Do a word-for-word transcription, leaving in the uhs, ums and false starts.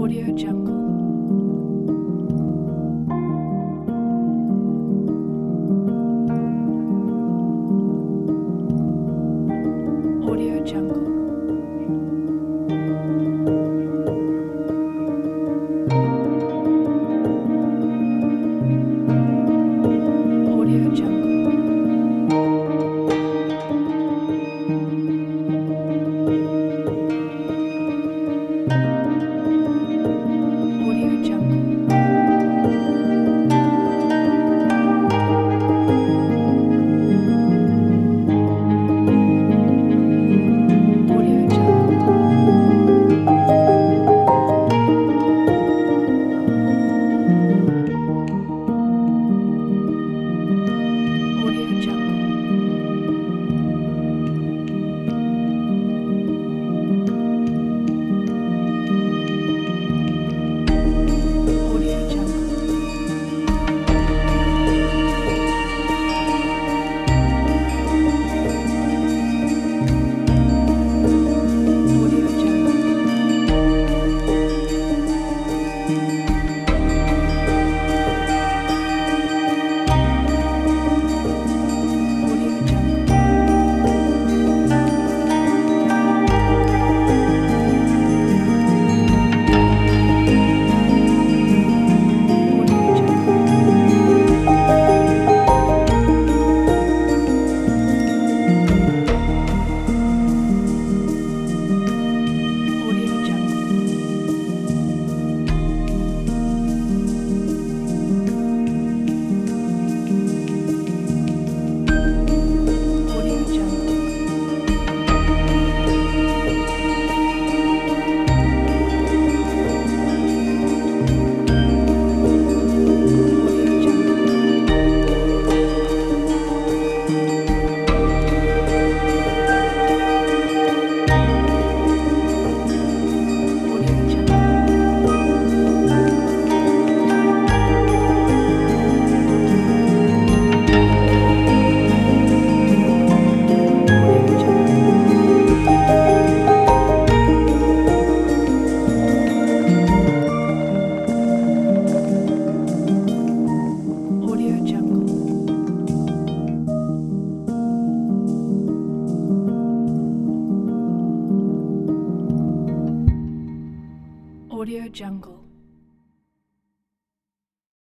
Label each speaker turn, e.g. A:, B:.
A: Audio Jungle. Audio Jungle. Audio Jungle. Audio Jungle. Audio Jungle. Audio Jungle. Audio Jungle. Audio Jungle. Audio Jungle. Audio Jungle. Audio Jungle. Audio Jungle. Audio Jungle. Audio Jungle. Audio Jungle. Audio Jungle. Audio Jungle.